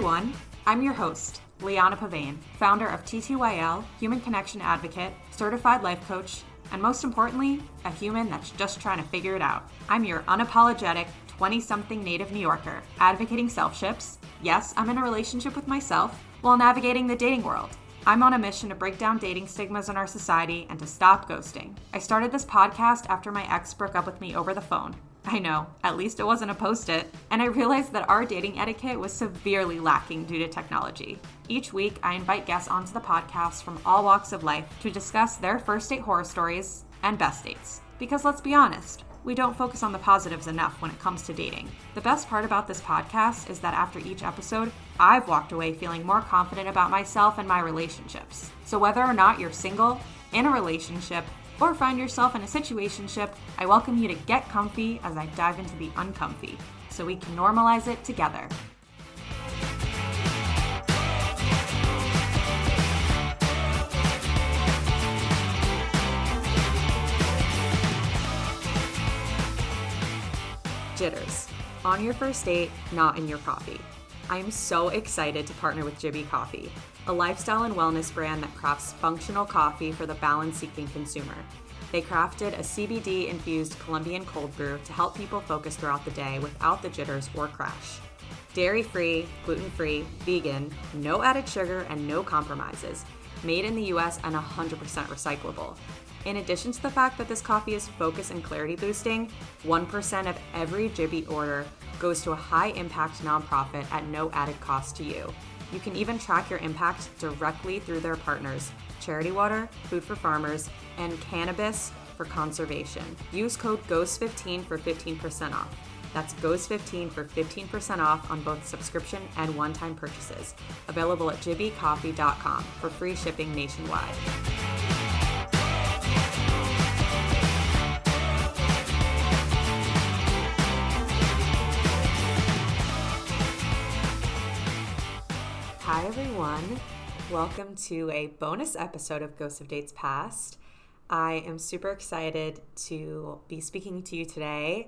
everyone. I'm your host, Liana Pavane, founder of TTYL, Human Connection Advocate, certified life coach, and most importantly, a human that's just trying to figure it out. I'm your unapologetic 20-something native New Yorker, advocating self-ships. Yes, I'm in a relationship with myself while navigating the dating world. I'm on a mission to break down dating stigmas in our society and to stop ghosting. I started this podcast after my ex broke up with me over the phone. I know, at least it wasn't a post-it, and I realized that our dating etiquette was severely lacking due to technology. Each week, I invite guests onto the podcast from all walks of life to discuss their first date horror stories and best dates. Because let's be honest, we don't focus on the positives enough when it comes to dating. The best part about this podcast is that after each episode, I've walked away feeling more confident about myself and my relationships. So whether or not you're single, in a relationship, or find yourself in a situationship, I welcome you to get comfy as I dive into the uncomfy, so we can normalize it together. Jitters. On your first date, not in your coffee. I am so excited to partner with Jibby Coffee, a lifestyle and wellness brand that crafts functional coffee for the balance-seeking consumer. They crafted a CBD-infused Colombian cold brew to help people focus throughout the day without the jitters or crash. Dairy-free, gluten-free, vegan, no added sugar, and no compromises. Made in the US and 100% recyclable. In addition to the fact that this coffee is focus and clarity boosting, 1% of every Jibby order goes to a high-impact nonprofit at no added cost to you. You can even track your impact directly through their partners, Charity Water, Food for Farmers, and Cannabis for Conservation. Use code GHOST15 for 15% off. That's GHOST15 for 15% off on both subscription and one-time purchases. Available at jibbycoffee.com for free shipping nationwide. Hi everyone, welcome to a bonus episode of Ghosts of Dates Past. I am super excited to be speaking to you today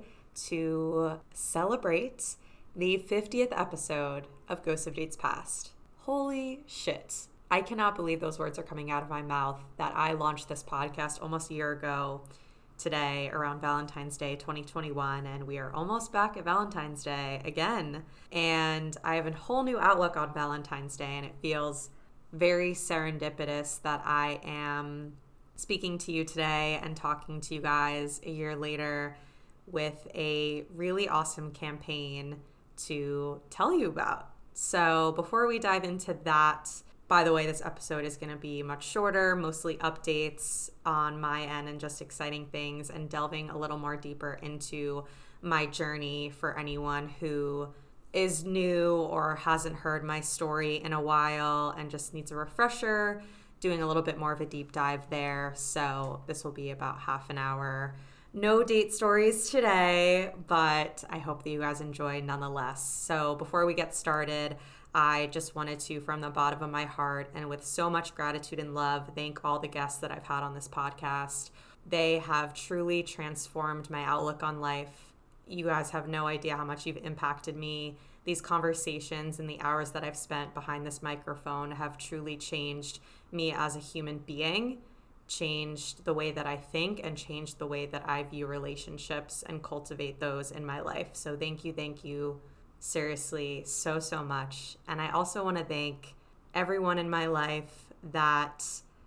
to celebrate the 50th episode of Ghosts of Dates Past. Holy shit. I cannot believe those words are coming out of my mouth that I launched this podcast almost a year ago today around Valentine's Day 2021, and we are almost back at Valentine's Day again. And I have a whole new outlook on Valentine's Day, and it feels very serendipitous that I am speaking to you today and talking to you guys a year later with a really awesome campaign to tell you about. So before we dive into that, by the way, this episode is going to be much shorter, mostly updates on my end and just exciting things and delving a little more deeper into my journey for anyone who is new or hasn't heard my story in a while and just needs a refresher, doing a little bit more of a deep dive there. So this will be about half an hour. No date stories today, but I hope that you guys enjoy nonetheless. So before we get started, I just wanted to, from the bottom of my heart and with so much gratitude and love, thank all the guests that I've had on this podcast. They have truly transformed my outlook on life. You guys have no idea how much you've impacted me. These conversations and the hours that I've spent behind this microphone have truly changed me as a human being, changed the way that I think, and changed the way that I view relationships and cultivate those in my life. So thank you. Seriously, so much. And I also want to thank everyone in my life that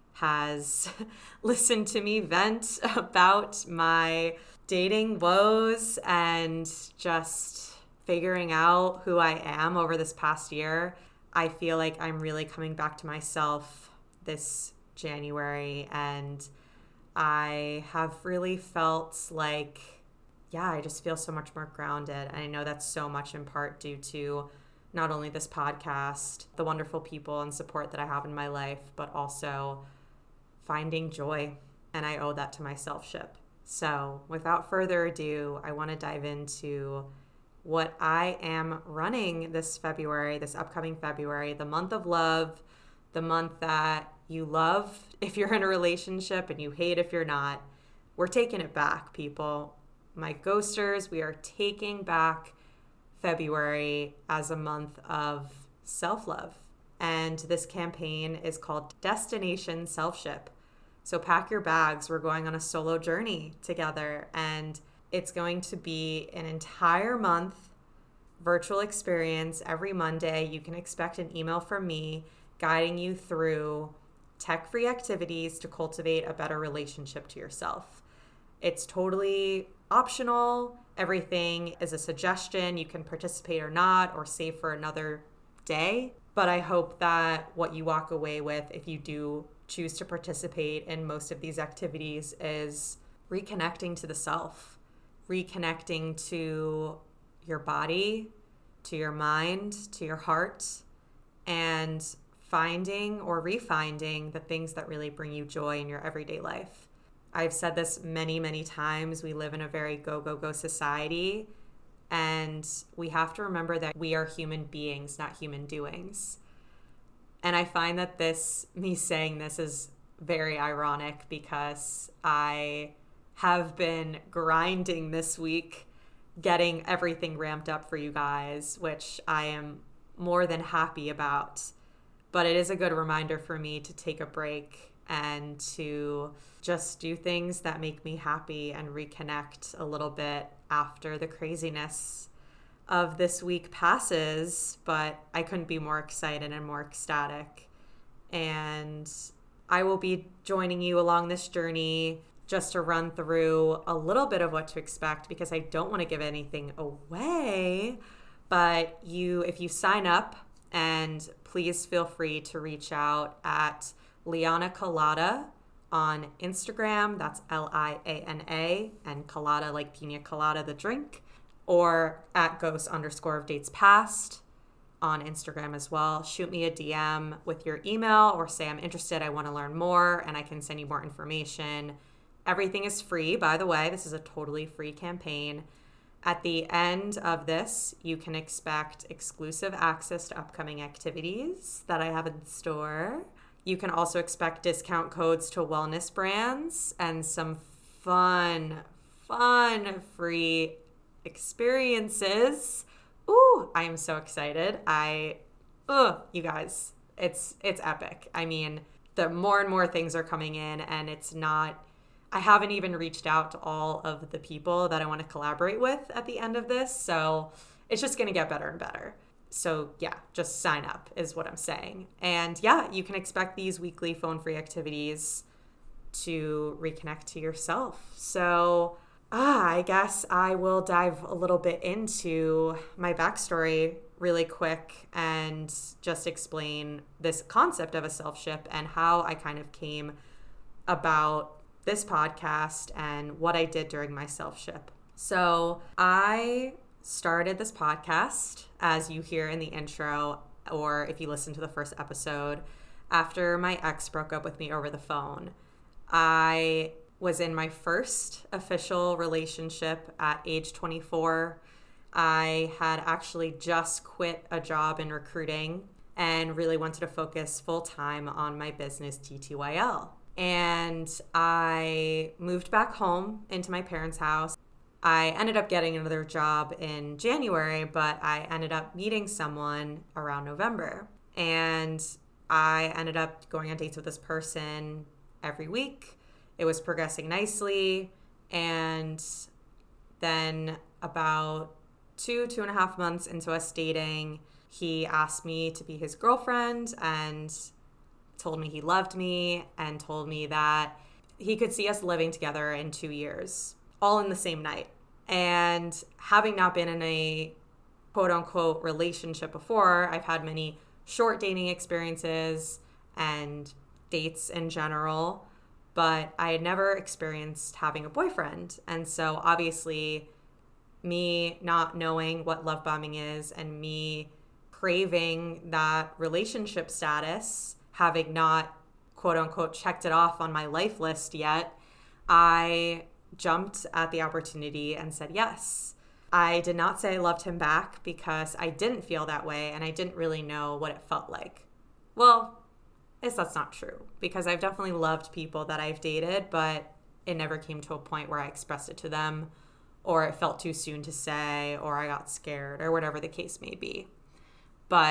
has listened to me vent about my dating woes and just figuring out who I am over this past year. I feel like I'm really coming back to myself this January, and I have really felt like I just feel so much more grounded. And I know that's so much in part due to not only this podcast, the wonderful people and support that I have in my life, but also finding joy. And I owe that to my self-ship. So without further ado, I want to dive into what I am running this upcoming February, the month of love, the month that you love if you're in a relationship and you hate if you're not. We're taking it back, people. My ghosters, we are taking back February as a month of self-love. And this campaign is called Destination Self-Ship. So pack your bags. We're going on a solo journey together, and it's going to be an entire month virtual experience. Every Monday, you can expect an email from me guiding you through tech-free activities to cultivate a better relationship to yourself. It's totally optional. Everything is a suggestion. You can participate or not, or save for another day. But I hope that what you walk away with, if you do choose to participate in most of these activities, is reconnecting to the self, reconnecting to your body, to your mind, to your heart, and finding or refinding the things that really bring you joy in your everyday life. I've said this many, many times. We live in a very go, go, go society, and we have to remember that we are human beings, not human doings. And I find that me saying this is very ironic because I have been grinding this week, getting everything ramped up for you guys, which I am more than happy about. But it is a good reminder for me to take a break and to just do things that make me happy and reconnect a little bit after the craziness of this week passes. But I couldn't be more excited and more ecstatic. And I will be joining you along this journey just to run through a little bit of what to expect, because I don't want to give anything away. But if you sign up, and please feel free to reach out at Liana Colada on Instagram. That's Liana, and colada like pina colada, the drink, or at ghost_of_dates_past on Instagram as well. Shoot me a DM with your email or say, I'm interested, I want to learn more, and I can send you more information. Everything is free, by the way. This is a totally free campaign. At the end of this, you can expect exclusive access to upcoming activities that I have in store. You can also expect discount codes to wellness brands and some fun free experiences. Ooh, I am so excited. You guys, it's epic. I mean, the more and more things are coming in, and I haven't even reached out to all of the people that I want to collaborate with at the end of this. So it's just going to get better and better. So yeah, just sign up is what I'm saying. And yeah, you can expect these weekly phone-free activities to reconnect to yourself. So I guess I will dive a little bit into my backstory really quick and just explain this concept of a self-ship and how I kind of came about this podcast and what I did during my self-ship. So I started this podcast, as you hear in the intro, or if you listen to the first episode, after my ex broke up with me over the phone. I was in my first official relationship at age 24. I had actually just quit a job in recruiting and really wanted to focus full-time on my business, TTYL. And I moved back home into my parents' house. I ended up getting another job in January, but I ended up meeting someone around November. And I ended up going on dates with this person every week. It was progressing nicely. And then about 2.5 months into us dating, he asked me to be his girlfriend and told me he loved me and told me that he could see us living together in 2 years, all in the same night. And having not been in a quote unquote relationship before, I've had many short dating experiences and dates in general, but I had never experienced having a boyfriend. And so obviously me not knowing what love bombing is and me craving that relationship status, having not, quote unquote, checked it off on my life list yet, I jumped at the opportunity and said yes. I did not say I loved him back because I didn't feel that way and I didn't really know what it felt like. Well, I guess that's not true because I've definitely loved people that I've dated, but it never came to a point where I expressed it to them or it felt too soon to say or I got scared or whatever the case may be. But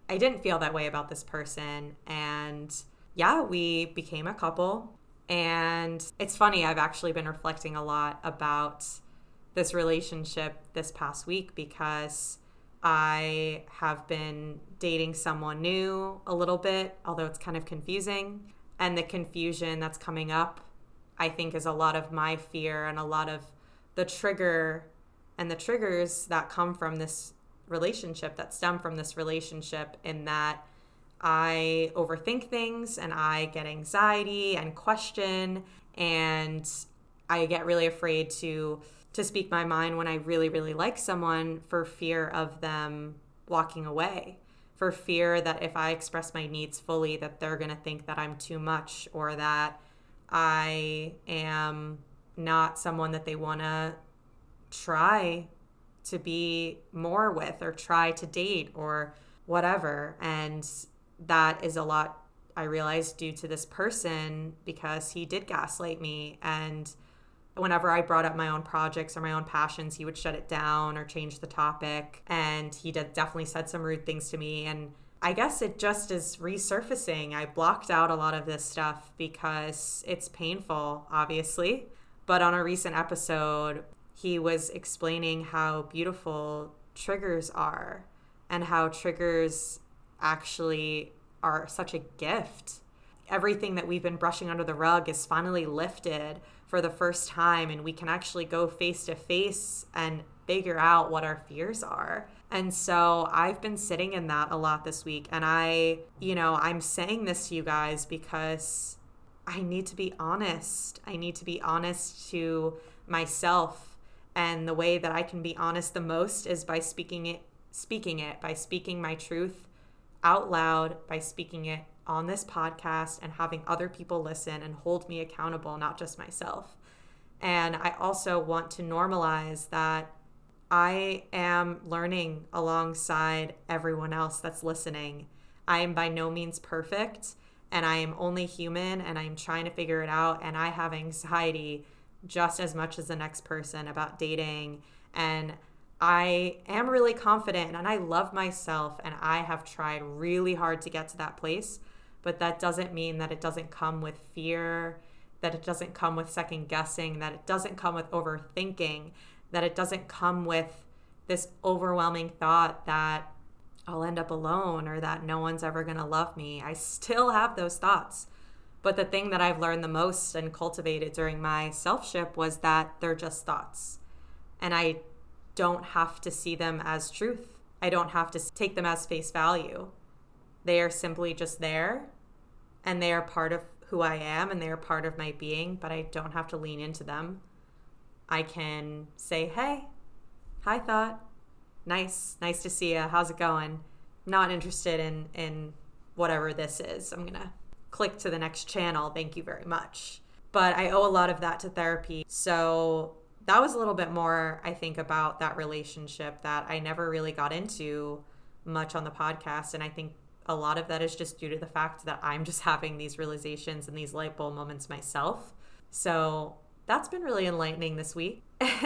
I didn't feel that way about this person. And yeah, we became a couple. And it's funny, I've actually been reflecting a lot about this relationship this past week because I have been dating someone new a little bit, although it's kind of confusing. And the confusion that's coming up, I think, is a lot of my fear and a lot of the trigger and the triggers that come from this relationship, that stem from this relationship, in that I overthink things and I get anxiety and question, and I get really afraid to speak my mind when I really, really like someone, for fear of them walking away, for fear that if I express my needs fully, that they're going to think that I'm too much, or that I am not someone that they want to try to be more with or try to date or whatever. And that is a lot, I realized, due to this person, because he did gaslight me. And whenever I brought up my own projects or my own passions, he would shut it down or change the topic. And he definitely said some rude things to me. And I guess it just is resurfacing. I blocked out a lot of this stuff because it's painful, obviously. But on a recent episode, he was explaining how beautiful triggers are and how triggers actually are such a gift. Everything that we've been brushing under the rug is finally lifted for the first time, and we can actually go face to face and figure out what our fears are. And so I've been sitting in that a lot this week. And I'm saying this to you guys because I need to be honest. I need to be honest to myself. And the way that I can be honest the most is by speaking it, by speaking my truth out loud, by speaking it on this podcast and having other people listen and hold me accountable, not just myself. And I also want to normalize that I am learning alongside everyone else that's listening. I am by no means perfect, and I am only human, and I'm trying to figure it out. And I have anxiety just as much as the next person about dating. And I am really confident and I love myself, and I have tried really hard to get to that place. But that doesn't mean that it doesn't come with fear, that it doesn't come with second guessing, that it doesn't come with overthinking, that it doesn't come with this overwhelming thought that I'll end up alone or that no one's ever going to love me. I still have those thoughts. But the thing that I've learned the most and cultivated during my self-ship was that they're just thoughts. And I don't have to see them as truth. I don't have to take them as face value. They are simply just there, and they are part of who I am, and they are part of my being, but I don't have to lean into them. I can say, hey, hi thought, nice to see you, how's it going? Not interested in whatever this is. I'm going to click to the next channel, thank you very much. But I owe a lot of that to therapy. So that was a little bit more, I think, about that relationship that I never really got into much on the podcast. And I think a lot of that is just due to the fact that I'm just having these realizations and these light bulb moments myself. So that's been really enlightening this week.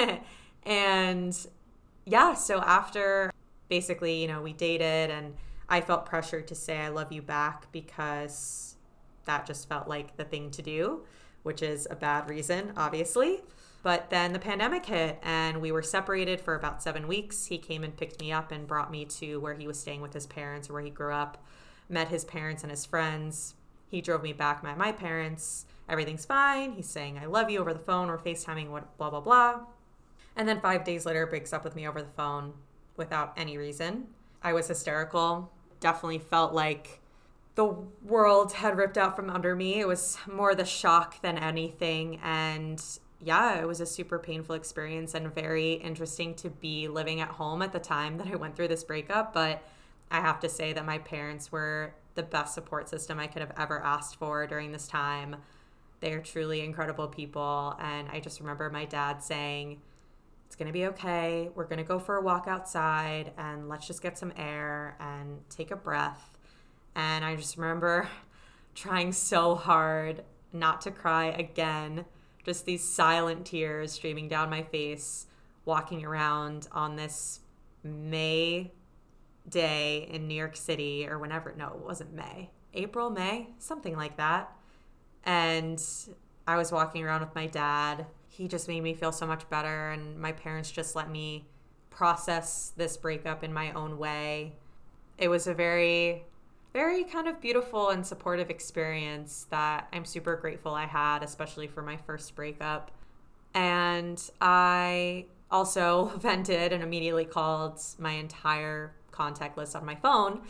And yeah, so after basically, we dated, and I felt pressured to say I love you back because that just felt like the thing to do, which is a bad reason, obviously. But then the pandemic hit and we were separated for about 7 weeks. He came and picked me up and brought me to where he was staying with his parents, or where he grew up, met his parents and his friends. He drove me back, met my parents. Everything's fine. He's saying, I love you over the phone. We're FaceTiming, blah, blah, blah. And then 5 days later, breaks up with me over the phone without any reason. I was hysterical. Definitely felt like the world had ripped out from under me. It was more the shock than anything. And yeah, it was a super painful experience and very interesting to be living at home at the time that I went through this breakup. But I have to say that my parents were the best support system I could have ever asked for during this time. They are truly incredible people. And I just remember my dad saying, it's going to be okay. We're going to go for a walk outside and let's just get some air and take a breath. And I just remember trying so hard not to cry again. Just these silent tears streaming down my face, walking around on this May day in New York City or whenever. No, it wasn't May. April, May, something like that. And I was walking around with my dad. He just made me feel so much better. And my parents just let me process this breakup in my own way. It was a very, very kind of beautiful and supportive experience that I'm super grateful I had, especially for my first breakup. And I also vented and immediately called my entire contact list on my phone.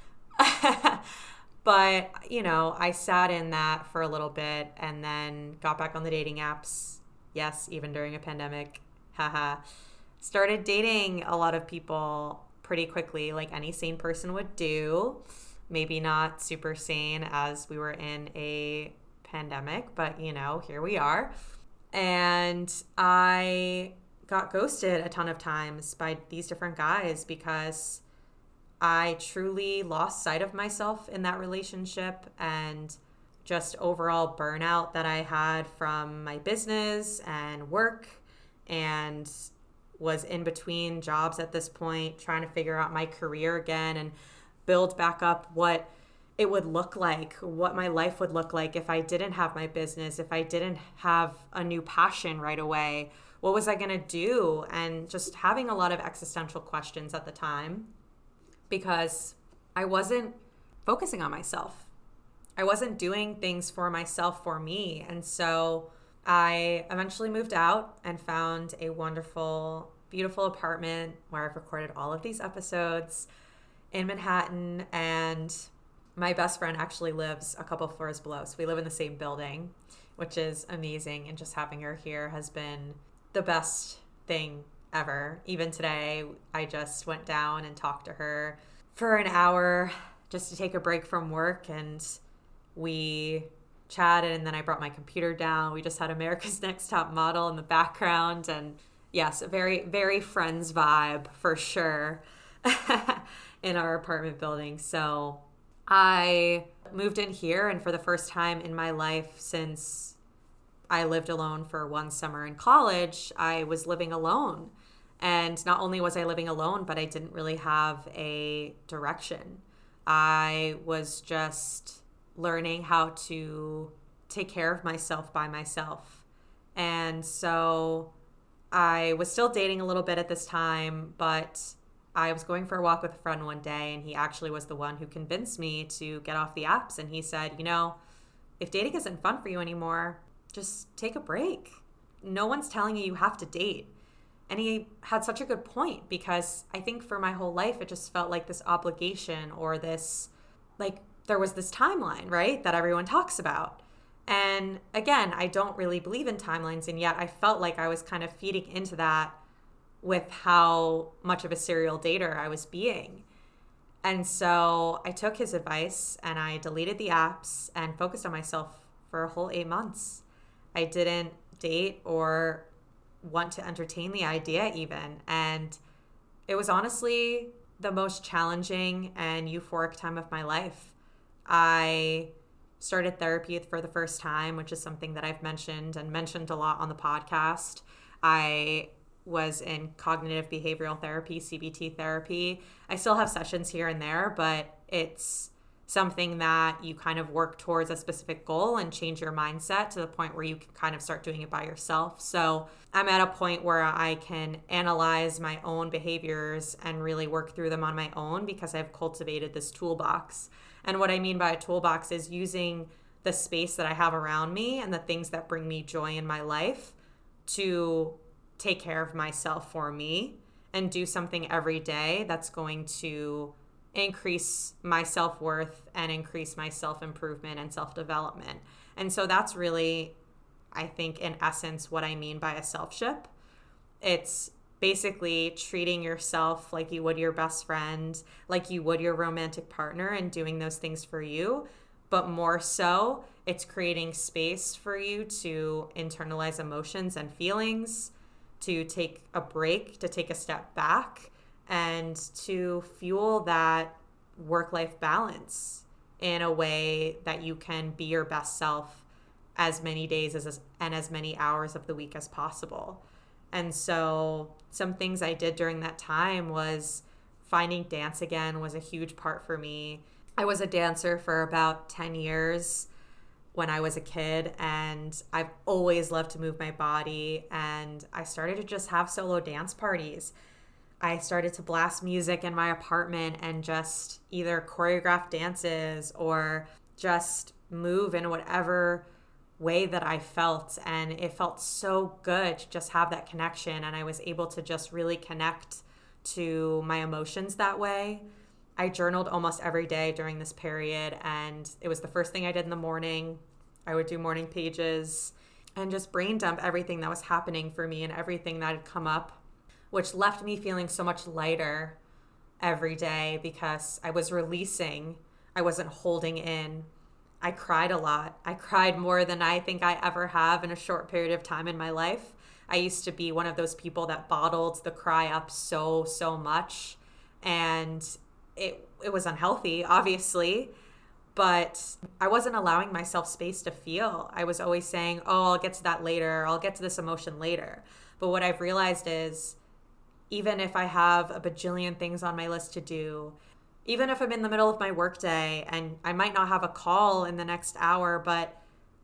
But, I sat in that for a little bit and then got back on the dating apps. Yes, even during a pandemic. Haha. Started dating a lot of people pretty quickly, like any sane person would do. Maybe not super sane as we were in a pandemic, but, here we are. And I got ghosted a ton of times by these different guys because I truly lost sight of myself in that relationship, and just overall burnout that I had from my business and work, and was in between jobs at this point, trying to figure out my career again and build back up what it would look like, what my life would look like if I didn't have my business, if I didn't have a new passion right away. What was I going to do? And just having a lot of existential questions at the time, because I wasn't focusing on myself. I wasn't doing things for myself, for me. And so I eventually moved out and found a wonderful, beautiful apartment where I've recorded all of these episodes in Manhattan. And my best friend actually lives a couple floors below. So we live in the same building, which is amazing. And just having her here has been the best thing ever. Even today, I just went down and talked to her for an hour just to take a break from work, and we chatted, and then I brought my computer down. We just had America's Next Top Model in the background, and yes, a very, very Friends vibe for sure in our apartment building. So I moved in here, and for the first time in my life since I lived alone for one summer in college, I was living alone. And not only was I living alone, but I didn't really have a direction. I was just learning how to take care of myself by myself. And so I was still dating a little bit at this time, but I was going for a walk with a friend one day, and he actually was the one who convinced me to get off the apps. And he said, if dating isn't fun for you anymore, just take a break. No one's telling you have to date. And he had such a good point, because I think for my whole life, it just felt like this obligation, or this, like, there was this timeline, right, that everyone talks about. And again, I don't really believe in timelines, and yet I felt like I was kind of feeding into that with how much of a serial dater I was being. And so I took his advice and I deleted the apps and focused on myself for a whole 8 months. I didn't date or want to entertain the idea even. And it was honestly the most challenging and euphoric time of my life. I started therapy for the first time, which is something that I've mentioned a lot on the podcast. I was in cognitive behavioral therapy, CBT therapy. I still have sessions here and there, but it's something that you kind of work towards a specific goal and change your mindset to the point where you can kind of start doing it by yourself. So I'm at a point where I can analyze my own behaviors and really work through them on my own, because I've cultivated this toolbox. And what I mean by a toolbox is using the space that I have around me and the things that bring me joy in my life to take care of myself for me and do something every day that's going to increase my self-worth and increase my self-improvement and self-development. And so that's really, I think, in essence, what I mean by a self-ship. It's basically treating yourself like you would your best friend, like you would your romantic partner, and doing those things for you. But more so, it's creating space for you to internalize emotions and feelings, to take a break, to take a step back, and to fuel that work-life balance in a way that you can be your best self as many days and as many hours of the week as possible. And so some things I did during that time was finding dance again was a huge part for me. I was a dancer for about 10 years when I was a kid, and I've always loved to move my body, and I started to just have solo dance parties. I started to blast music in my apartment and just either choreograph dances or just move in whatever way that I felt. And it felt so good to just have that connection. And I was able to just really connect to my emotions that way. I journaled almost every day during this period, and it was the first thing I did in the morning. I would do morning pages and just brain dump everything that was happening for me and everything that had come up, which left me feeling so much lighter every day because I was releasing. I wasn't holding in. I cried a lot. I cried more than I think I ever have in a short period of time in my life. I used to be one of those people that bottled the cry up so much, and it was unhealthy, obviously, but I wasn't allowing myself space to feel. I was always saying, oh, I'll get to that later. I'll get to this emotion later. But what I've realized is even if I have a bajillion things on my list to do, even if I'm in the middle of my workday and I might not have a call in the next hour, but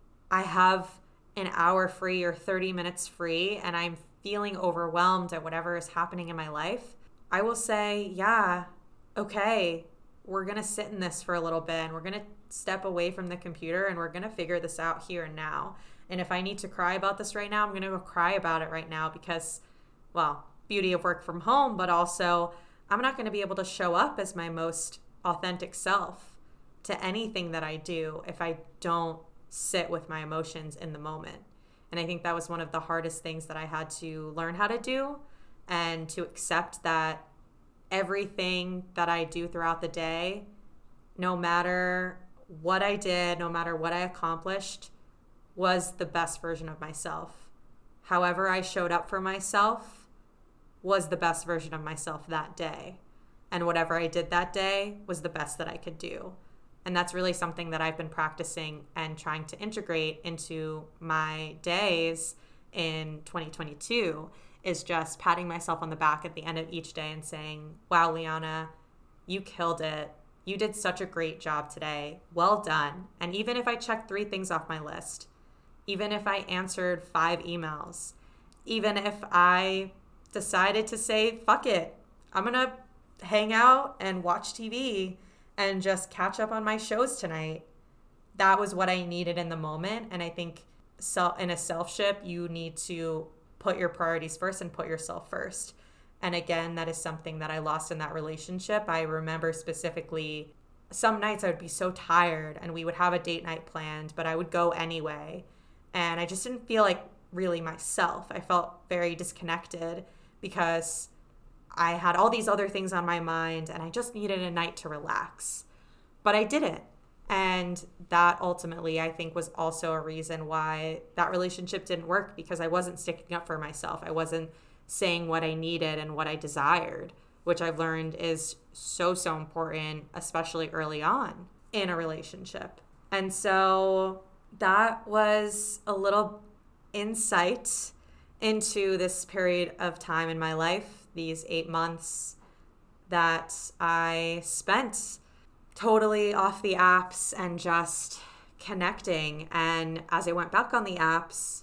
I have an hour free or 30 minutes free and I'm feeling overwhelmed at whatever is happening in my life, I will say, yeah, okay, we're going to sit in this for a little bit and we're going to step away from the computer and we're going to figure this out here and now. And if I need to cry about this right now, I'm going to go cry about it right now because, well, beauty of work from home, but also I'm not going to be able to show up as my most authentic self to anything that I do if I don't sit with my emotions in the moment. And I think that was one of the hardest things that I had to learn how to do, and to accept that everything that I do throughout the day, no matter what I did, no matter what I accomplished, was the best version of myself. However I showed up for myself was the best version of myself that day. And whatever I did that day was the best that I could do. And that's really something that I've been practicing and trying to integrate into my days in 2022, is just patting myself on the back at the end of each day and saying, wow, Liana, you killed it. You did such a great job today. Well done. And even if I checked 3 things off my list, even if I answered 5 emails, even if I decided to say, fuck it, I'm going to hang out and watch TV and just catch up on my shows tonight. That was what I needed in the moment. And I think in a self-ship, you need to put your priorities first and put yourself first. And again, that is something that I lost in that relationship. I remember specifically some nights I would be so tired and we would have a date night planned, but I would go anyway. And I just didn't feel like really myself. I felt very disconnected because I had all these other things on my mind and I just needed a night to relax. But I didn't. And that ultimately, I think, was also a reason why that relationship didn't work, because I wasn't sticking up for myself. I wasn't saying what I needed and what I desired, which I've learned is so important, especially early on in a relationship. And so that was a little insight into this period of time in my life, these 8 months that I spent totally off the apps and just connecting. And as I went back on the apps,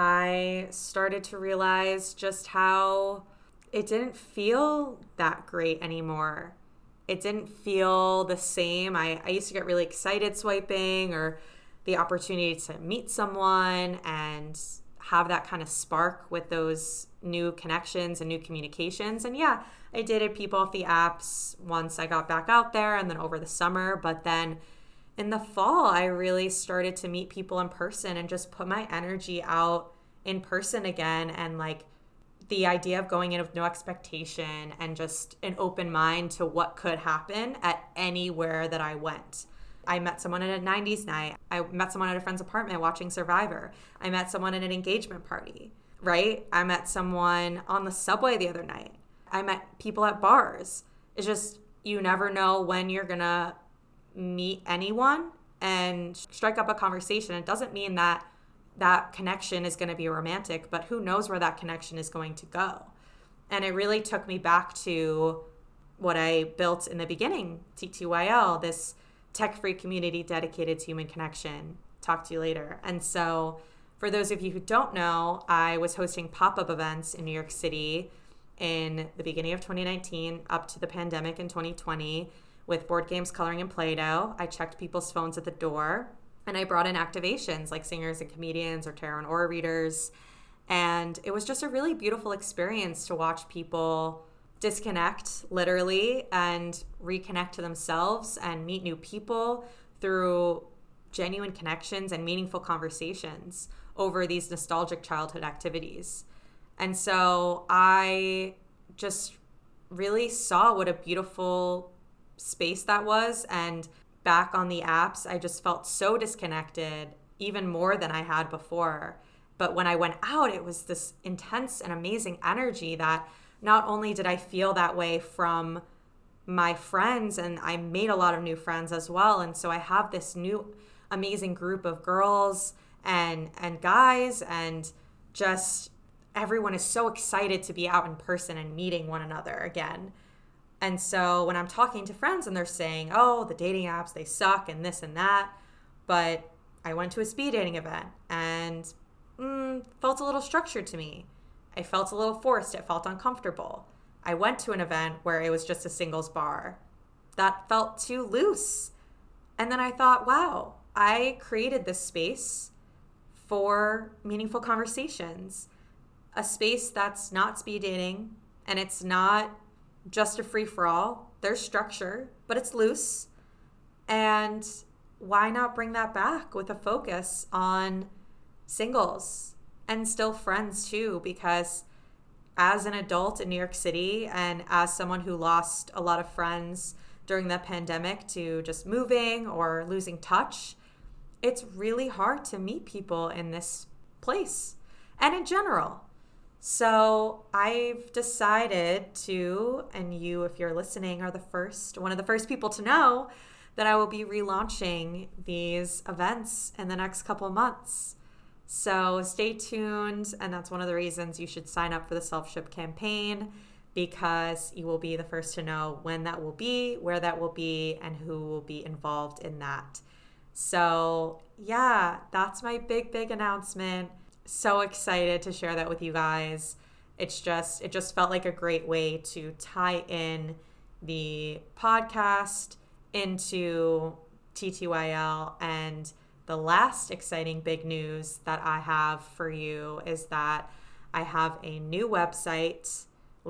I started to realize just how it didn't feel that great anymore. It didn't feel the same. I used to get really excited swiping, or the opportunity to meet someone and have that kind of spark with those new connections and new communications. And yeah, I dated people off the apps once I got back out there and then over the summer. But then in the fall, I really started to meet people in person and just put my energy out in person again. And like the idea of going in with no expectation and just an open mind to what could happen at anywhere that I went. I met someone at a 90s night. I met someone at a friend's apartment watching Survivor. I met someone at an engagement party, right? I met someone on the subway the other night. I met people at bars. It's just, you never know when you're going to meet anyone and strike up a conversation. It doesn't mean that that connection is going to be romantic, but who knows where that connection is going to go. And it really took me back to what I built in the beginning, TTYL, this tech-free community dedicated to human connection. Talk to you later. And so for those of you who don't know, I was hosting pop-up events in New York City in the beginning of 2019 up to the pandemic in 2020 with board games, coloring, and Play-Doh. I checked people's phones at the door, and I brought in activations like singers and comedians or tarot and aura readers. And it was just a really beautiful experience to watch people disconnect literally and reconnect to themselves and meet new people through genuine connections and meaningful conversations over these nostalgic childhood activities. And so I just really saw what a beautiful space that was. And back on the apps, I just felt so disconnected, even more than I had before. But when I went out, it was this intense and amazing energy that not only did I feel that way from my friends, and I made a lot of new friends as well. And so I have this new amazing group of girls and guys, and just everyone is so excited to be out in person and meeting one another again. And so when I'm talking to friends and they're saying, oh, the dating apps, they suck and this and that, but I went to a speed dating event and felt a little structured to me. I felt a little forced. It felt uncomfortable. I went to an event where it was just a singles bar. That felt too loose. And then I thought, wow, I created this space for meaningful conversations, a space that's not speed dating, and it's not just a free-for-all. There's structure, but it's loose. And why not bring that back with a focus on singles and still friends too? Because as an adult in New York City and as someone who lost a lot of friends during the pandemic to just moving or losing touch, it's really hard to meet people in this place and in general. So I've decided to, and you, if you're listening, are one of the first people to know that I will be relaunching these events in the next couple months. So stay tuned, and that's one of the reasons you should sign up for the Self-Ship campaign, because you will be the first to know when that will be, where that will be, and who will be involved in that. So yeah, that's my big announcement. So excited to share that with you guys. It just felt like a great way to tie in the podcast into TTYL. And the last exciting big news that I have for you is that I have a new website,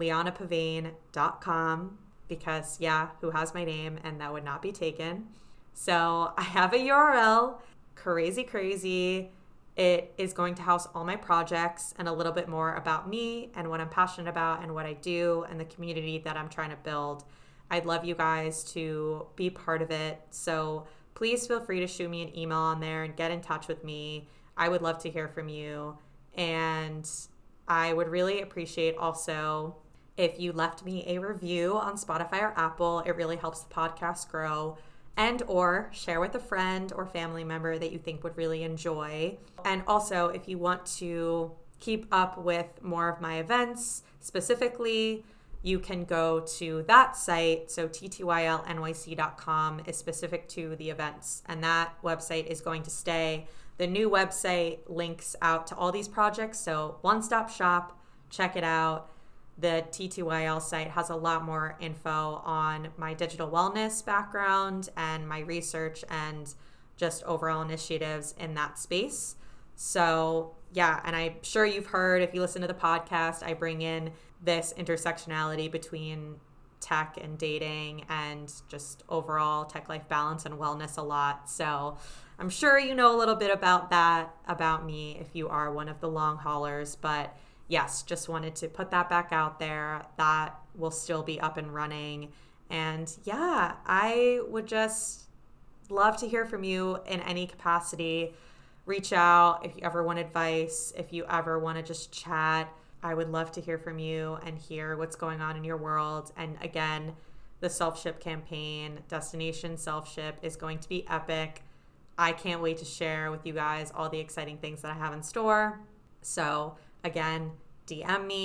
lianapavane.com, because who has my name, and that would not be taken. So I have a URL, crazy. It is going to house all my projects and a little bit more about me and what I'm passionate about and what I do and the community that I'm trying to build. I'd love you guys to be part of it. So please feel free to shoot me an email on there and get in touch with me. I would love to hear from you. And I would really appreciate also if you left me a review on Spotify or Apple. It really helps the podcast grow. And or share with a friend or family member that you think would really enjoy. And also, if you want to keep up with more of my events specifically, you can go to that site. So ttylnyc.com is specific to the events, and that website is going to stay. The new website links out to all these projects, so one-stop shop, check it out. The TTYL site has a lot more info on my digital wellness background and my research and just overall initiatives in that space. So yeah, and I'm sure you've heard, if you listen to the podcast, I bring in this intersectionality between tech and dating and just overall tech life balance and wellness a lot. So I'm sure you know a little bit about that, about me, if you are one of the long haulers. But yes, just wanted to put that back out there. That will still be up and running. And yeah, I would just love to hear from you in any capacity. Reach out if you ever want advice, if you ever want to just chat. I would love to hear from you and hear what's going on in your world. And again, the Self-Ship campaign, Destination Self-Ship, is going to be epic. I can't wait to share with you guys all the exciting things that I have in store. So again, DM me,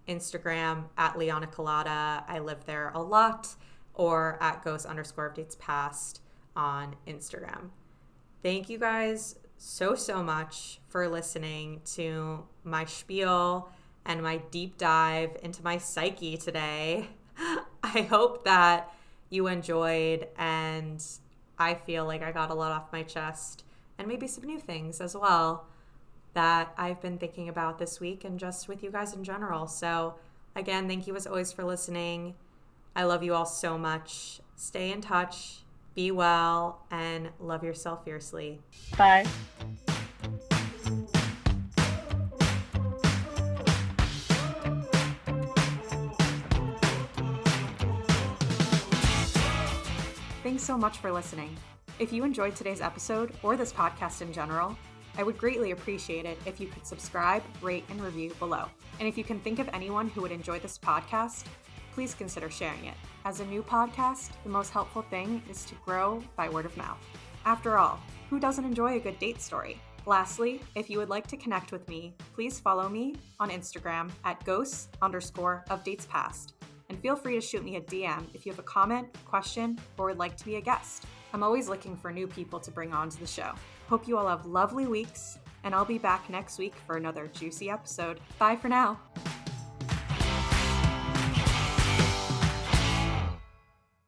Instagram at Liana Colada. I live there a lot, or at ghost_of_dates_past on Instagram. Thank you guys so much for listening to my spiel and my deep dive into my psyche today. I hope that you enjoyed, and I feel like I got a lot off my chest, and maybe some new things as well that I've been thinking about this week and just with you guys in general. So again, thank you as always for listening. I love you all so much. Stay in touch, be well, and love yourself fiercely. Bye. Thanks so much for listening. If you enjoyed today's episode or this podcast in general, I would greatly appreciate it if you could subscribe, rate, and review below. And if you can think of anyone who would enjoy this podcast, please consider sharing it. As a new podcast, the most helpful thing is to grow by word of mouth. After all, who doesn't enjoy a good date story? Lastly, if you would like to connect with me, please follow me on Instagram at ghosts_of_dates_past. And feel free to shoot me a DM if you have a comment, question, or would like to be a guest. I'm always looking for new people to bring onto the show. Hope you all have lovely weeks, and I'll be back next week for another juicy episode. Bye for now.